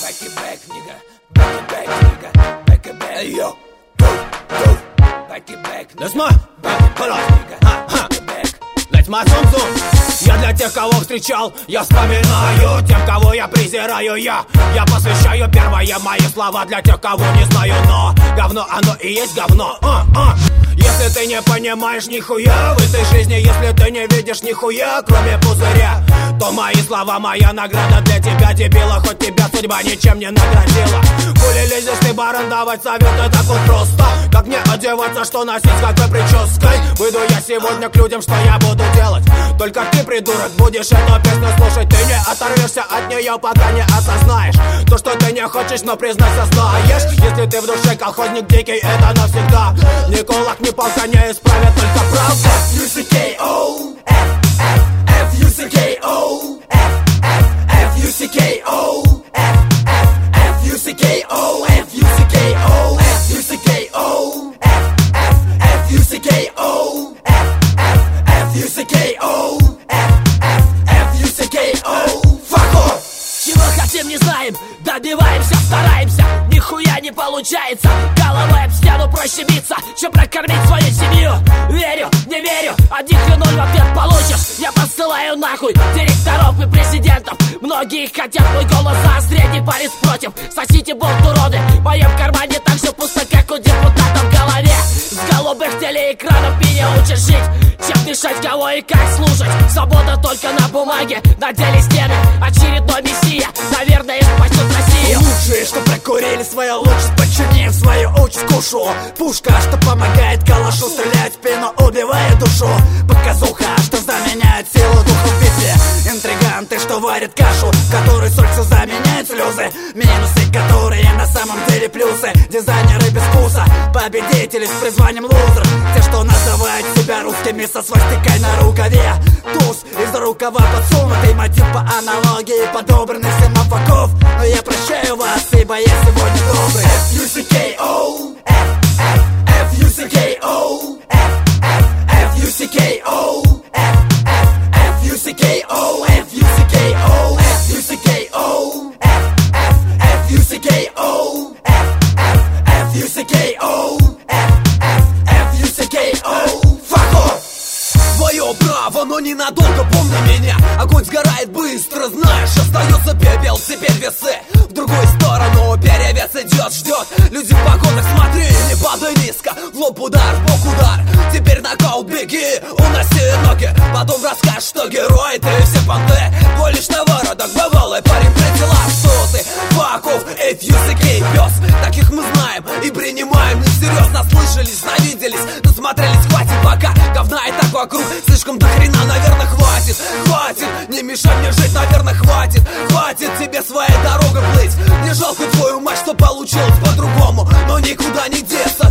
Back it back, nigga. Back it back, nigga. Back it back. Hey, yo. Back it back, nigga. That's my back it back, nigga. Back it back. That's my song. Я для тех, кого встречал, я вспоминаю. Тем, кого я презираю, я посвящаю первые мои слова для тех, кого не знаю. Но говно, оно и есть говно. Если ты не понимаешь нихуя в этой жизни, если ты не видишь нихуя, кроме пузыря, то мои слова, моя награда для тебя, дебила. Хоть тебя судьба ничем не наградила. Хули лезешь ты, баран, давать советы так вот просто. Как мне одеваться, что носить, с какой прической. Выйду я сегодня к людям, что я буду делать. Только ты, придурок, будешь эту песню слушать. Ты не оторвешься от нее, пока не осознаешь то, что ты не хочешь, но признайся, знаешь. Если ты в душе колхозник дикий, это навсегда. Ни кулак, ни палка не исправят, только правда. F-U-C-K-O, F-F-F-U-C-K-O, F-F-F-U-C-K-O, F-F-F-U-C-K-O, F-U-C-K-O, F-U-C-K-O, F-F-F-U-C-K-O, F-F-F-U-C-K-O, F-F-F-U-C-K-O. Fuck off! Чего хотим, не знаем, добиваемся, стараемся, нихуя не получается. Головой об стену проще биться, чем прокормить свою семью. Верю, не верю, 1-0 в ответ получишь. Я посылаю нахуй директоров и президентов. Многие хотят мой голос заострить, и парень против. Сосите болт, уроды, в моем кармане так же пусто, как у депутата в голове. С голубых телеэкранов меня учат жить, чем дышать, кого и как слушать. Свобода только на бумаге, на деле стены. Очередной мессия, наверное, спасет Россию. Лучшие, что прокурили свою лучшесть, подчинив свою участь кушу. Пушка, что помогает калашу стрелять в спину, убивая душу. Показуха, что заменяет силу духа в битве. Интриганты, что варят кашу, в которой соль все заменяет слезы. Минусы, которые на самом деле плюсы. Дизайнеры без вкуса, победители с призванием лузер. Те, что называют себя русскими со свастикой на рукаве. Туз из рукава подсунутый, мотив по аналогии подобранный семафаков. Но я прощаю вас, ибо я сегодня добрый. F-U-C-K-O, F-F-F-U-C-K-O, F-F-F-U-C-K-O, F-F-F-U-C-K-O, F-U-C-K-O, F-U-C-K-O, F-F-F-U-C-K-O, F-F-F-U-C-K-O, F-F-F-U-C-K-O. Fuck off! Твое право, но ненадолго, помни меня. Огонь сгорает быстро, знаешь, остается пепел, теперь весы в другую сторону, перевес идет, ждет. Люди в погонах, смотри, не падай низко. В лоб удар, в бок удар, теперь нокаут, беги, уноси ноги. Потом расскажешь, что герой, ты все понты. Твой лишь на воротах, бывалый парень при делах. Что ты, факов, F-U-C-K, пес. Таких мы знаем и принимаем не всерьез. Наслышались, навиделись, насмотрелись, хватит пока. Говна и так вокруг, слишком до хрена, наверное, хватит. Хватит, не мешай мне жить, наверное, хватит. Хватит тебе своей дорогой плыть. Не жалко твою мать, что получилось по-другому, но никуда не деться.